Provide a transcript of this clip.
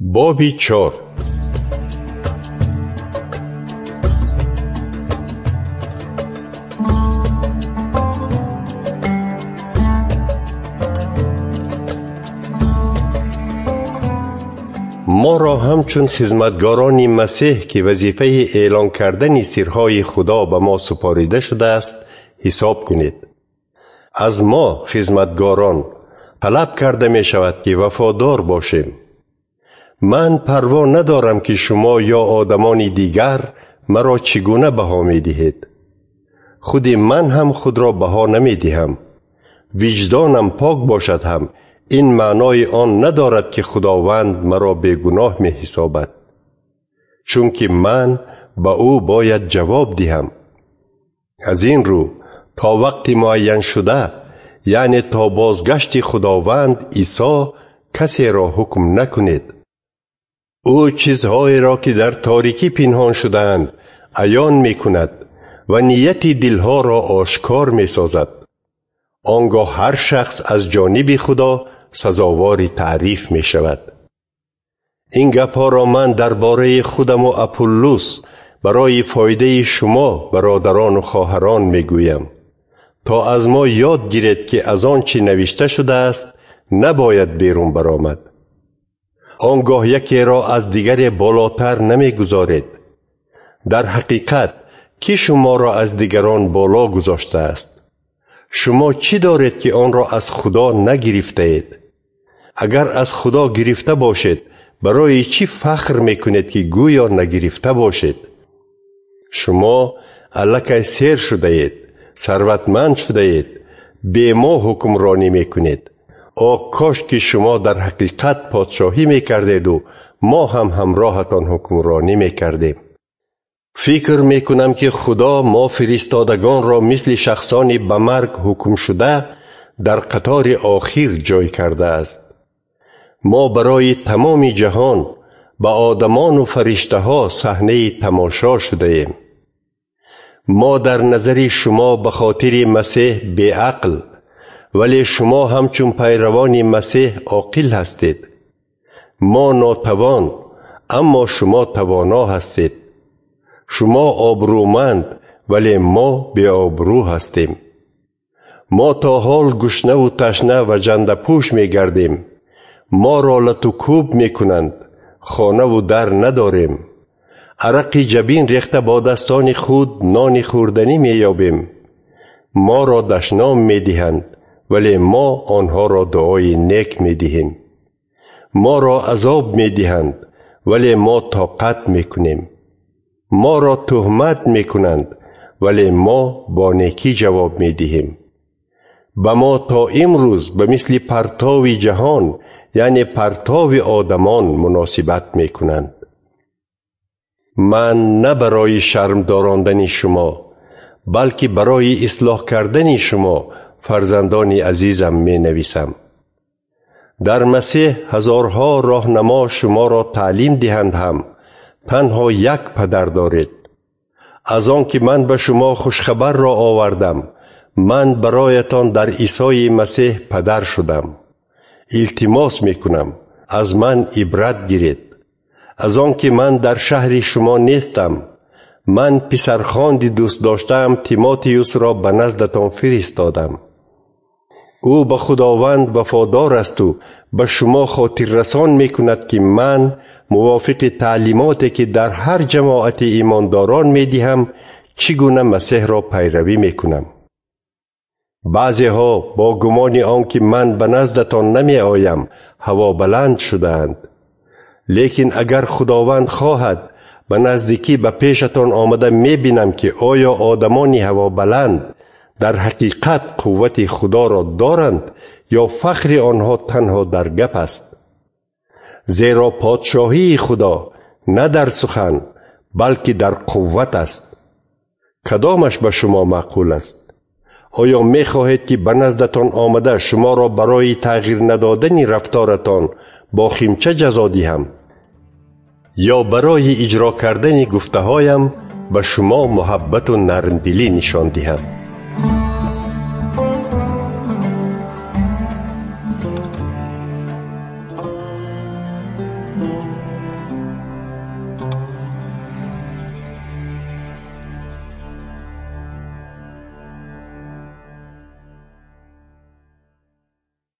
بابی 4. ما را همچون خدمتگاران مسیح که وظیفه اعلان کردن سرهای خدا به ما سپاریده شده است حساب کنید. از ما خدمتگاران طلب کرده می شود که وفادار باشیم. من پروا ندارم که شما یا آدمان دیگر مرا چگونه بها می دهید. خود من هم خود را بها نمی دهم. وجدانم پاک باشد هم این معنای آن ندارد که خداوند مرا بیگناه می حسابد، چون که من به او باید جواب دهم. از این رو تا وقت معین شده، یعنی تا بازگشت خداوند عیسی، کسی را حکم نکنید. او چیزهایی را که در تاریکی پنهان شده‌اند عیان می کند و نیت دلها را آشکار می سازد. آنگاه هر شخص از جانب خدا سزاوار تعریف می شود. این گپ‌ها را من درباره خودم و اپولوس برای فایده شما برادران و خواهران می گویم، تا از ما یاد گیرید که از آن چی نوشته شده است نباید بیرون برآمد. آنگاه یکی را از دیگر بالاتر نمی گذارید. در حقیقت کی شما را از دیگران بالا گذاشته است؟ شما چی دارید که آن را از خدا نگرفته اید؟ اگر از خدا گرفته باشید برای چی فخر میکنید که گویا نگرفته باشید؟ شما الکی سیر شده اید، ثروتمند شده اید، به ما حکمرانی میکنید. کاش که شما در حقیقت پادشاهی میکردید و ما هم همراهتان حکمرانی میکردیم. فکر میکنم که خدا ما فرستادگان را مثل شخصانی به مرگ حکم شده در قطار آخر جای کرده است. ما برای تمام جهان به آدمان و فرشته ها صحنه تماشا شده ایم. ما در نظر شما به خاطر مسیح بی عقل، ولی شما همچون پیروان مسیح عاقل هستید. ما ناتوان، اما شما توانا هستید. شما آبرومند، ولی ما بی آبرو هستیم. ما تا حال گشنه و تشنه و جنده پوش می گردیم. ما را لط و کوب می کنند، خانه و در نداریم. عرق جبین ریخته با دستان خود نان خوردنی می یابیم. ما را دشنام می دهند، ولی ما آنها را دعای نیک می دهیم. ما را عذاب می دهند، ولی ما طاقت می کنیم. ما را تهمت می کنند، ولی ما با نیکی جواب می دهیم. به ما تا امروز به مثل پرتاو جهان، یعنی پرتاو آدمان مناسبت می کنند. من نه برای شرم داراندن شما، بلکه برای اصلاح کردن شما فرزندان عزیزم می نویسم. در مسیح هزارها راهنما شما را تعلیم دهند هم تنها یک پدر دارید. از آن که من به شما خوشخبر را آوردم، من برایتان در عیسی مسیح پدر شدم. التماس می کنم از من عبرت گیرید. از آن که من در شهر شما نیستم، من پسرخواند دوست داشتم تیموتئوس را به نزدتان فرستادم. او به خداوند وفادار است و به شما خاطر رسان می کند که من موافق تعلیماتی که در هر جماعت ایمانداران می دهم چگونه مسیح را پیروی می کنم. بعضی ها با گمان آن که من به نزدتان نمی آیم هوا بلند شدند. لیکن اگر خداوند خواهد به نزدیکی به پیشتان آمده می بینم که آیا آدمان هوا بلند در حقیقت قوت خدا را دارند یا فخر آنها تنها در گپ است. زیرا پادشاهی خدا نه در سخن بلکه در قوت است. کدامش به شما معقول است؟ آیا می خواهید که به نزدتان آمده شما را برای تغییر ندادن رفتارتان با خیمچه جزا دهم، یا برای اجرا کردن گفته هایم به شما محبت و نرمدلی نشان دهم؟